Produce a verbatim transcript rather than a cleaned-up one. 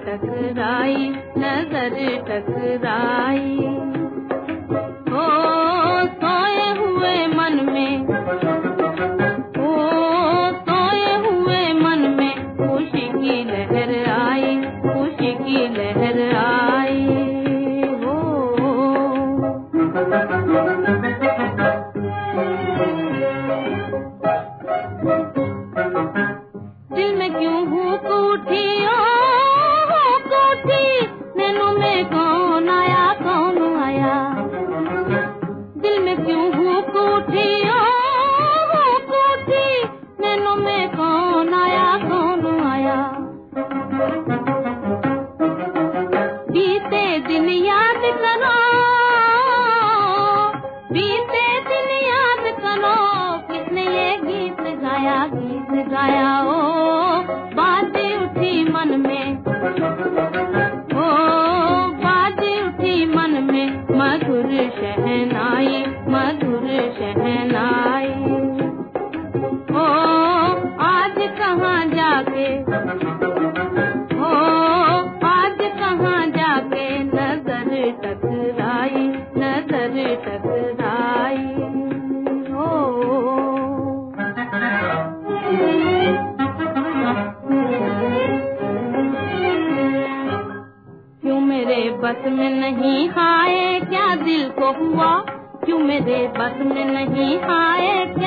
टकराई, नजर टकराई। ओ सोए हुए मन में, ओ सोए हुए मन में खुशी की लहर आई, खुशी की लहर आई। हो दिल में क्यों भूख उठी, ओ भूख उठी, नैनों में कौन आया, कौन आया। दिल में क्यों भूख उठी, ओ भूख उठी, नैनों में कौन आया, कौन आया। बीते दिन याद करो, बीते दिन याद करो, किसने ये गीत गाया, गीत गाया। ओ बाजी उठी मन में, ओ बाजी उठी मन में, मधुर शहनाई, मधुर शहनाई। ओ आज कहाँ जाके, ओ आज कहाँ जाके नजर टकराई, नजर टकराई। ओ क्यों मेरे बस में नहीं, हाय क्या दिल को हुआ, क्यों मेरे बस में नहीं, हाय